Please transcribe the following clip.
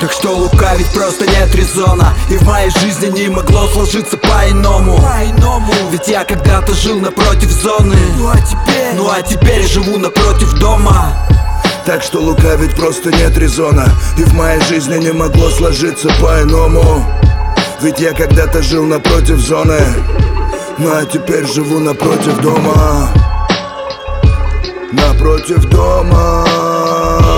Так что лукавить просто нет резона, и в моей жизни не могло сложиться по-иному. Ведь я когда-то жил напротив зоны, ну а теперь живу напротив дома. Так что лукавить просто нет резона, и в моей жизни не могло сложиться по-иному. Ведь я когда-то жил напротив зоны, ну а теперь живу напротив дома. Напротив дома.